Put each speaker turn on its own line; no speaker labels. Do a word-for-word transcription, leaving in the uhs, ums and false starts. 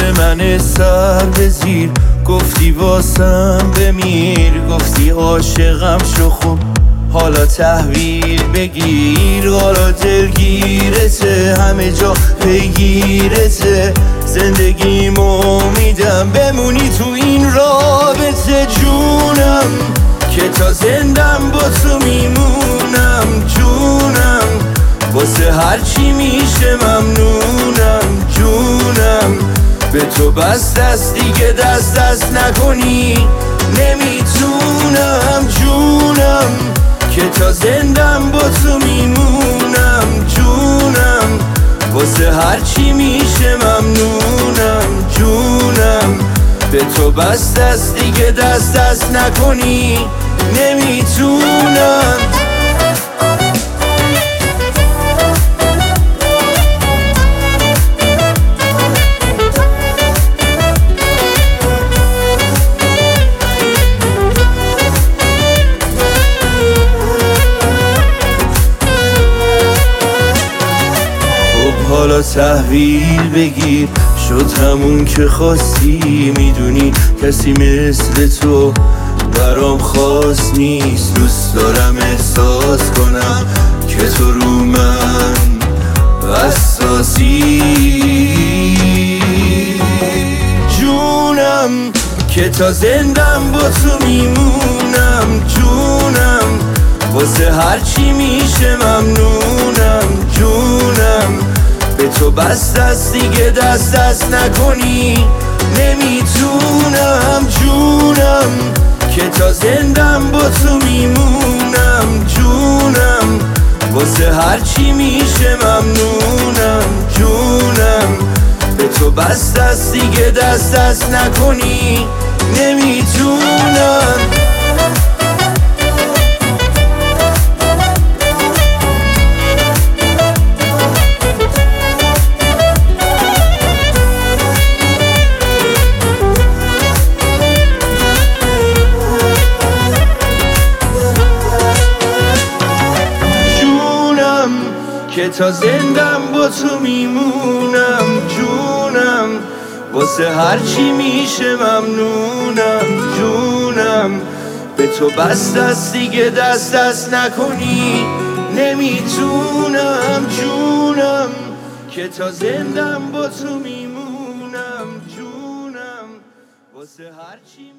به من سر به زیر، گفتی واسم بمیر، گفتی عاشقم شو خوب حالا تحویل بگیر. حالا دلگیرته همه جا پیگیرته، زندگیمو میدم بمونی تو این رابطه. جونم که تا زندم با تو میمونم، جونم واسه هرچی میشه ممنونم. جونم به تو بس دست دیگه دست دست نکنی نمیتونم. جونم که تا زندم با تو میمونم، جونم واسه هرچی میشه ممنونم. جونم به تو بس دست دیگه دست دست نکنی نمیتونم. حالا تحویل بگیر، شد همون که خواستی. میدونی کسی مثل تو برام خاص نیست. دوست دارم احساس کنم که تو رو من حساسی. جونم که تا زندم با تو میمونم، جونم واسه هرچی میشه ممنونم. جونم به تو بس دست دیگه دست دست نکنی نمیتونم. جونم که تا زندم با تو میمونم، جونم واسه هرچی میشه ممنونم. جونم به تو بس دست دیگه دست دست نکنی نمیتونم. که تا زندم با تو میمونم، جونم واسه هرچی میشه ممنونم. جونم به تو بس دست دیگه دست دست نکنی نمیتونم. جونم که تا زندم با تو میمونم، جونم واسه هرچی